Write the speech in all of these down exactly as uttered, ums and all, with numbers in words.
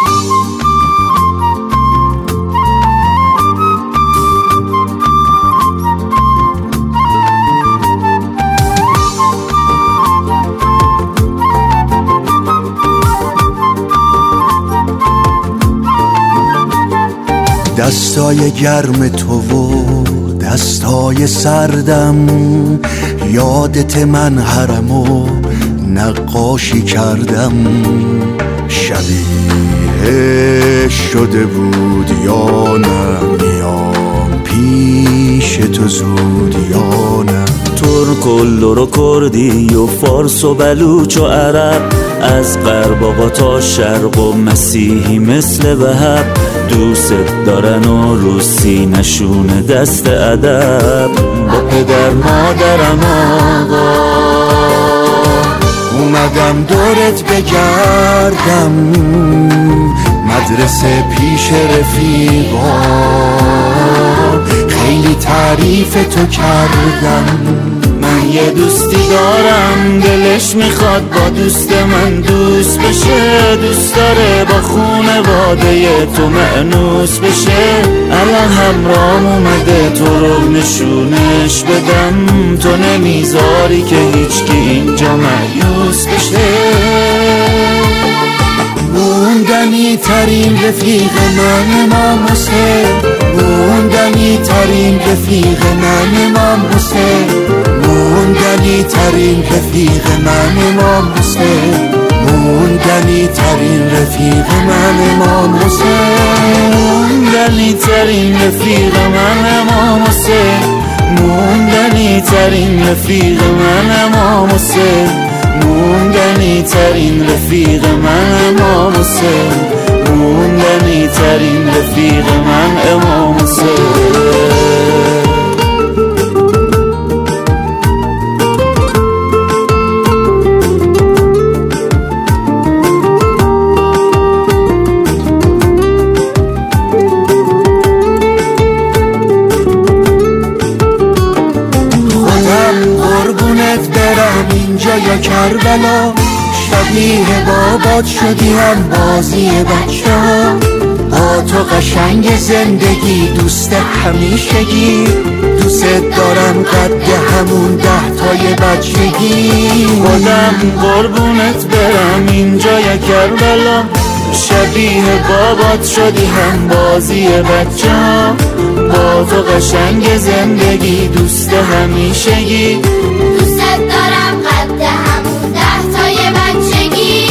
دستای گرم تو و دستای سردم، یادت من حرمو نقاشی کردم. شبیه شده بود یا نه، میام پیش تو زود یا نه. ترک و لر و کردی و فارس و بلوچ و عرب، از غرب آقا تا شرق و مسیحی مثل وهب، دوست دارن و روسی نشونه دست ادب. با پدر مادرم آقا اومدم دورت بگردم، مدرسه پیش رفیقا خیلی تعریف تو کردم. من یه دوستی دارم دلش میخواد با دوست من دوست بشه، دوست داره با خونواده تو مأنوس بشه. الان همرام اومده تو رو نشونش بدم، تو نمیذاری که هیچکی اینجا مایوس بشه. موندنی ترین رفیق من امام حسین، موندنی ترین رفیق من امام حسین، موندنی ترین رفیق من امام حسین، موندنی ترین رفیق من امام حسین، موندنی ترین رفیق من امام حسین، موندنی ترین رفیق من امام حسین، موندنی ترین رفیق من امام حسین، موندنی ترین رفیق من امام حسین. اینجا یا کربلا، شبیه بابات شدی هم بازی بچه ها. با تو قشنگ زندگی دوست همیشگی، دوست دارم قد همون ده تای بچگی. خودم قربونت برم اینجا یا کربلا، شبیه بابات شدی هم بازی بچه ها. با تو قشنگ زندگی دوست همیشگی، دوست دارم قد همون ده تای بچگی.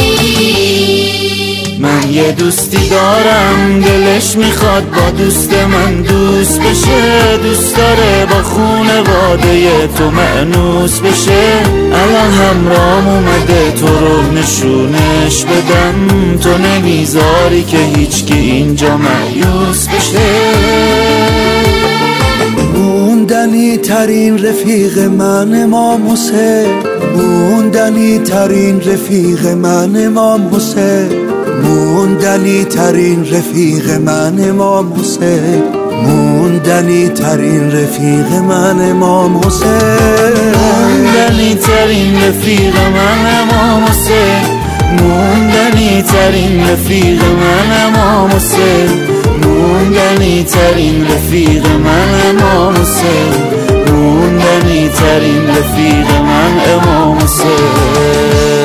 من یه دوستی دارم دلش میخواد با دوست من دوست بشه، دوست داره با خونواده تو مأنوس بشه. الان همرام اومده تو رو نشونش بدم، تو نمیذاری که هیچکی اینجا مایوس بشه. موندنی ترین رفیق من امام حسین، موندنی ترین رفیق من امام حسین، موندنی ترین رفیق من امام حسین، موندنی ترین رفیق من امام حسین، موندنی ترین رفیق من امام حسین، موندنی ترین رفیق من امام حسین، موندنی ترین رفیق من امام حسین، موندنی ترین رفیق من امام حسین.